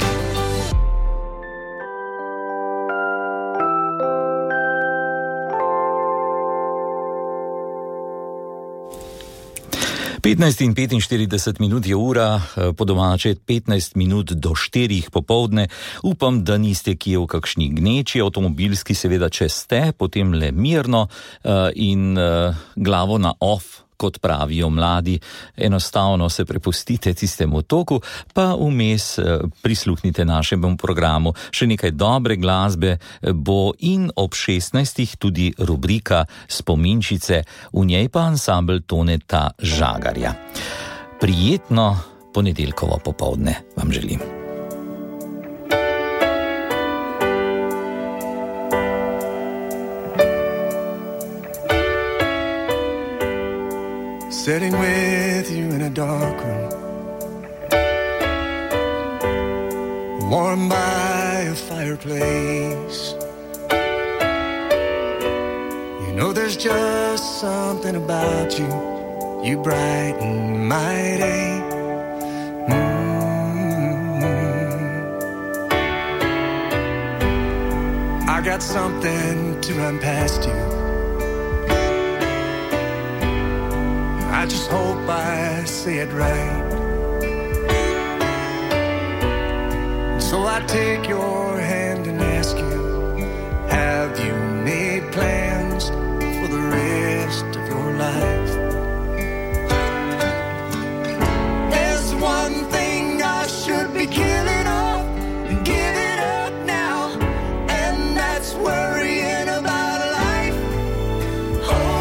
petnajst in petinštirideset minut je ura, po domače petnajst minut do štirih popovdne. Upam, da niste kje v kakšni gneči, avtomobilski seveda, če ste, potem le mirno in glavo na off, kot pravijo mladi. Enostavno se prepustite tistemu toku, pa vmes prisluhnite našemu programu. Še nekaj dobre glasbe bo in ob šestnajstih tudi rubrika Spominčice, v njej pa ansambel Toneta Žagarja. Prijetno ponedeljkovo popovdne vam želim. Sitting with you in a dark room, warmed by a fireplace. You know there's just something about you, you brighten my day. Mm-hmm. I got something to run past you, I just hope I say it right. So I take your hand and ask you, have you made plans for the rest of your life? There's one thing I should be killing off and give it up now, and that's worrying about life. Oh,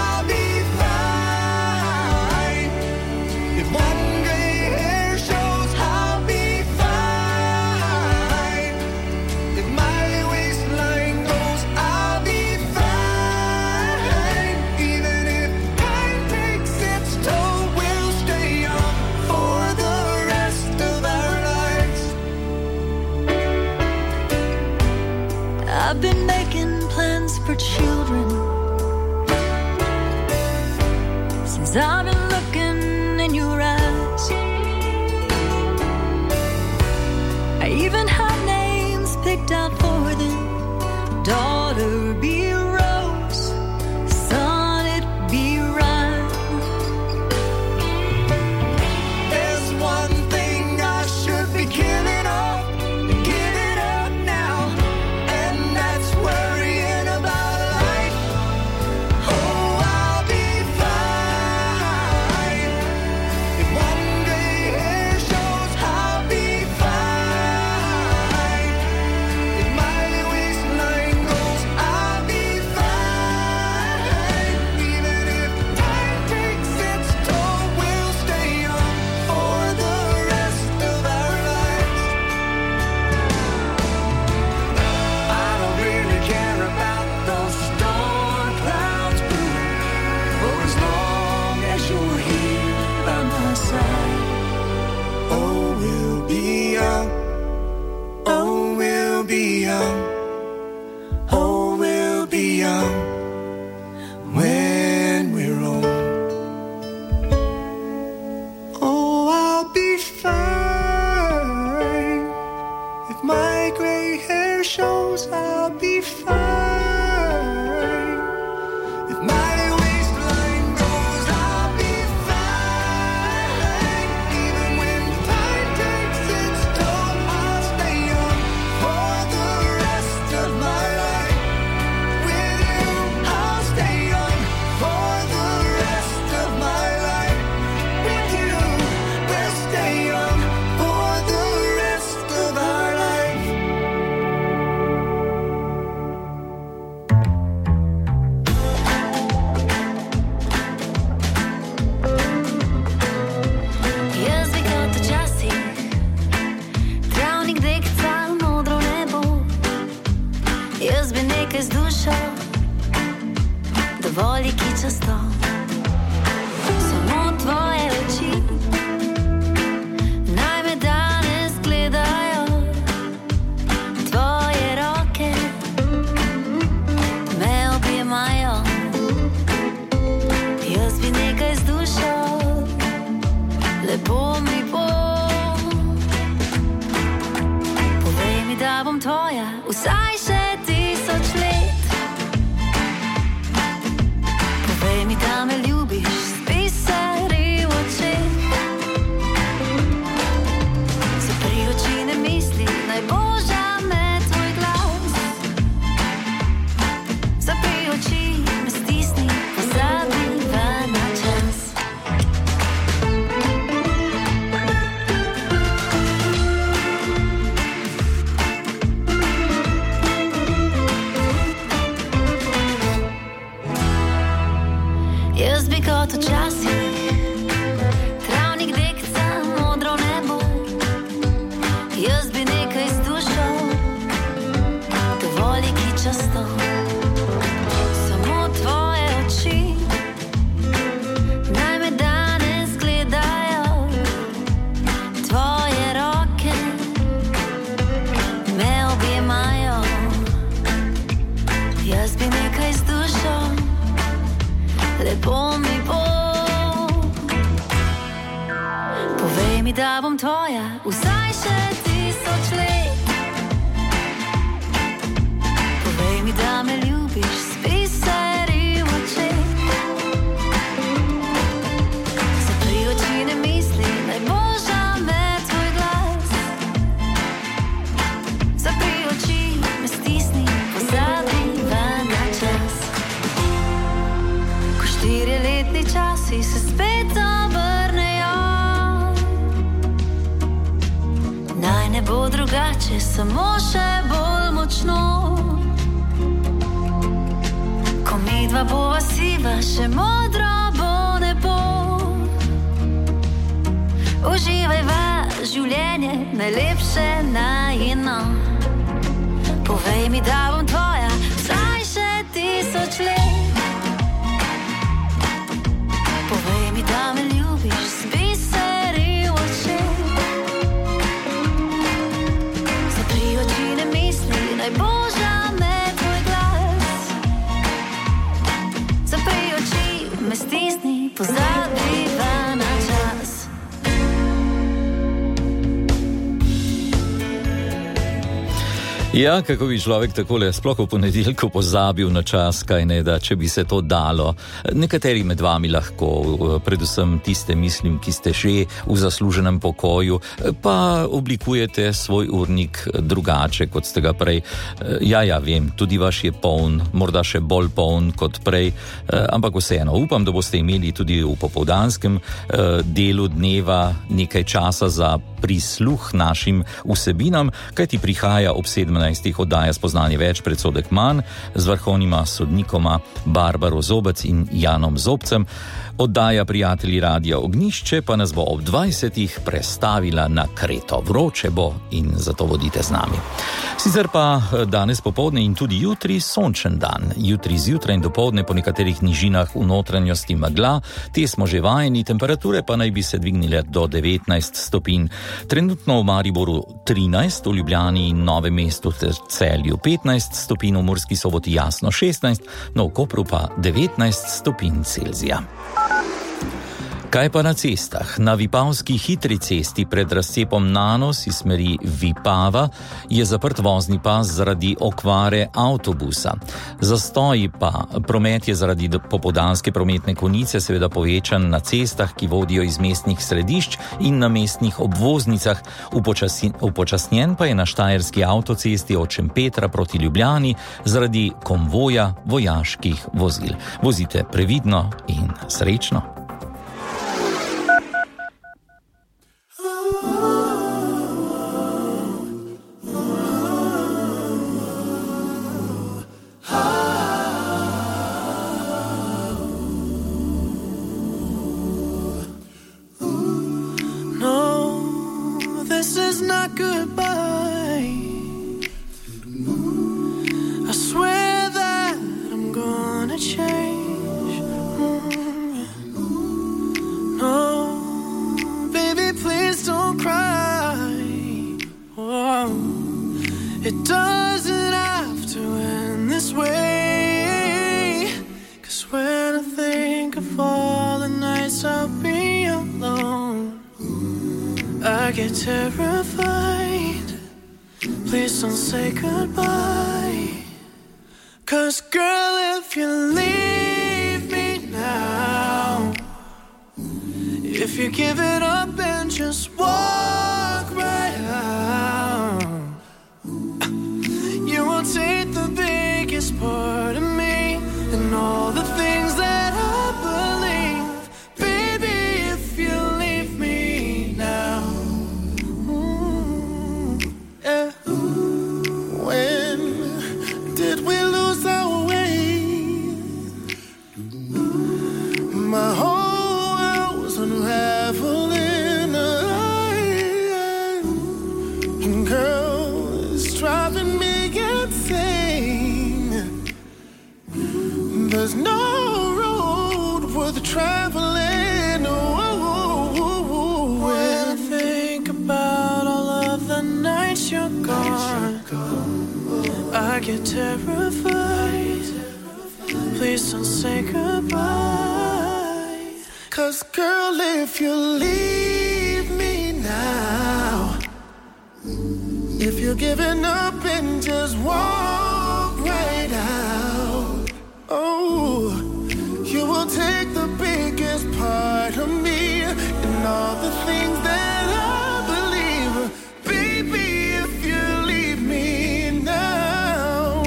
I've been making plans for children since I've been looking in your eyes. I even had names picked out for them. Daughter, be a rose. Son, it be right. There's one thing I should be killing off and give it up now, and that's worrying about life. Oh, I'll be fine. If one gray hair shows, I'll be fine. If my waistline goes, I'll kot včasih, travnik dekca, modro nebo. Jaz bi nekaj z dušo, dovolj je kičasto. Samo tvoje oči naj me danes gledajo, tvoje roke me objemajo. Jaz bi nekaj z dušo, lepo mi bo. Povej mi, da bom tvoja vsaj še tisoč let. Povej mi, da me ljubiš s biseri v očeh. Zapri oči, ne misli, naj boža me tvoj glas. Zapri oči, me stisni, pozabi na čas. Ko štiriletni časi se spet obrnejo, naj ne bo drugače, samo še bolj močno. Ko midva bova siva, še modro bo nebo. Uživajva življenje, najlepše najino. Povej mi, da bom tvoja vsaj še tisoč let. Povej mi, da me ljubiš s biseri v očeh. Zapri oči, ne misli, naj boža me tvoj glas. Zapri oči, me stisni, pozabiva na čas. Ja, kako bi človek takole sploh v ponedeljku pozabil na čas, kaj ne da, če bi se to dalo. Nekateri med vami lahko, predvsem tiste, mislim, ki ste že v zasluženem pokoju, pa oblikujete svoj urnik drugače, kot ste ga prej. Ja, ja, vem, tudi vaš je poln, morda še bolj poln kot prej, ampak vseeno, upam, da boste imeli tudi v popoldanskem delu dneva nekaj časa za prisluh našim vsebinam, kajti prihaja ob sedemnajstih oddaja Spoznanje več, predsodek manj, z vrhovnima sodnikoma Barbaro Zobec in Janom Zobcem. Oddaja Prijatelji radia Ognjišče pa nas bo ob dvajsetih prestavila na Kreto. Vroče bo in zato vodite z nami. Sicer pa danes popoldne in tudi jutri sončen dan. Jutri zjutraj in dopoldne po nekaterih nižinah v notranjosti megla, te smo že vajeni, temperature pa naj bi se dvignile do devetnajst stopinj. Trenutno v Mariboru trinajst, v Ljubljani in Novem mestu ter Celju petnajst stopinj, v Murski Soboti jasno šestnajst, no v Kopru pa devetnajst stopinj Celzija. Kaj pa na cestah? Na Vipavski hitri cesti pred razcepom Nanos iz smeri Vipava je zaprt vozni pas zaradi okvare avtobusa. Zastoj pa promet je zaradi popoldanske prometne konice seveda povečan na cestah, ki vodijo iz mestnih središč in na mestnih obvoznicah. Upočasnjen pa je na štajerski avtocesti od Šempetra proti Ljubljani zaradi konvoja vojaških vozil. Vozite previdno in srečno. My whole go. I get terrified. Please don't say goodbye. 'Cause girl, if you leave me now, if you're giving up and just walk right out, oh, you will take the biggest part of me and all the things that I believe. Baby, if you leave me now,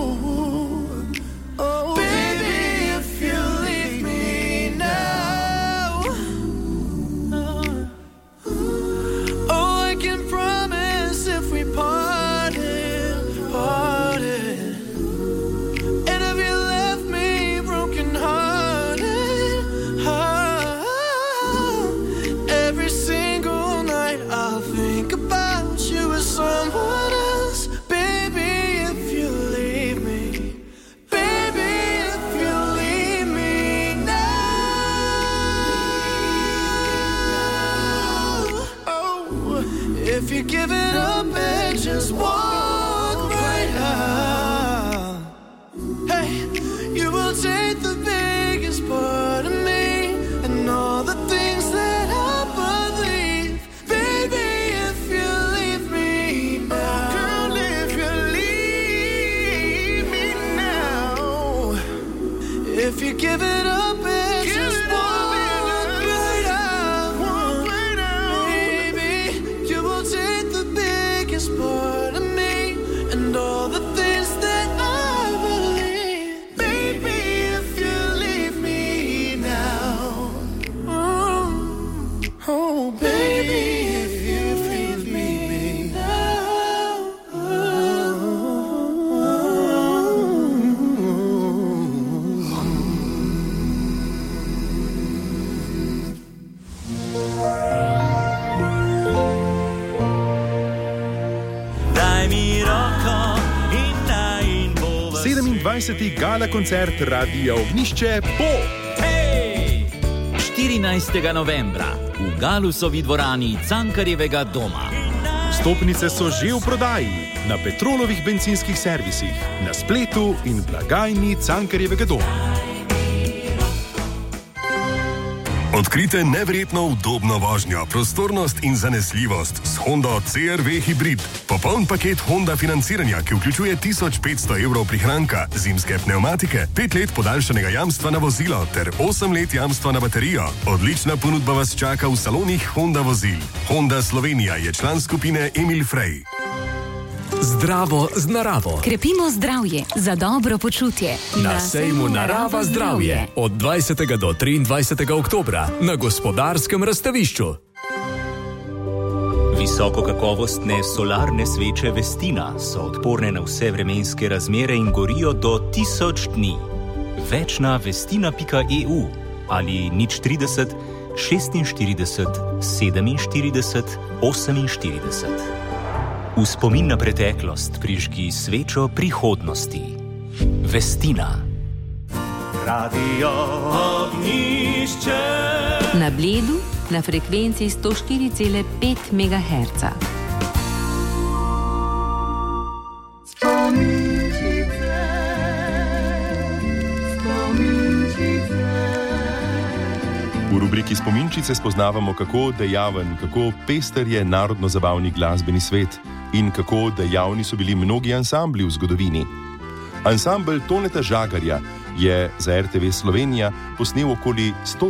oh, baby, if you leave me now, oh, I can promise if we parted, parted, and if you left me broken hearted, oh, every single night I'll think about you as someone else. Baby, if you leave me, baby, if you leave me now, oh, if you give it up and just walk right out, hey, you will take the biggest part of me and all the things that I believe. Baby, if you leave me now, girl, if you leave me now, if you give it up and just walk right out, baby, you will take the biggest part of me and all the things that I believe. Baby, if you leave me now, oh, oh, baby, if you leave me now, Daj mi roko in naj bova sedemindvajseti gala koncert Radia Ognjišče bo Hej! štirinajstega novembra v Galusovi dvorani Cankarjevega doma. Vstopnice so že v prodaji na Petrolovih bencinskih servisih, na spletu in blagajni Cankarjevega doma. Odkrite neverjetno udobno vožnjo, prostornost in zanesljivost s Honda C R V Hybrid. Popoln paket Honda financiranja, ki vključuje tisoč petsto evrov prihranka, zimske pnevmatike, pet let podaljšanega jamstva na vozilo ter osem let jamstva na baterijo. Odlična ponudba vas čaka v salonih Honda vozil. Honda Slovenija je član skupine Emil Frey. Zdravo z naravo. Krepimo zdravje za dobro počutje. Na sejmu Narava zdravje od dvajsetega do triindvajsetega oktobra na Gospodarskem razstavišču. Visokokakovostne solarne sveče Vestina so odporne na vse vremenske razmere in gorijo do tisoč dni. Več na vestina pika e u ali nič trideset šestinštirideset sedeminštirideset oseminštirideset. V spomin na preteklost prižgi svečo prihodnosti. Vestina. Radio Ognjišče. Na Bledu na frekvenci sto štiri cela pet megaherca. V rubriki Spominčice spoznavamo, kako dejaven, kako pester je narodno-zabavni glasbeni svet in kako dejavni so bili mnogi ansambli v zgodovini. Ansambel Toneta Žagarja je za R T V Slovenija posnel okoli sto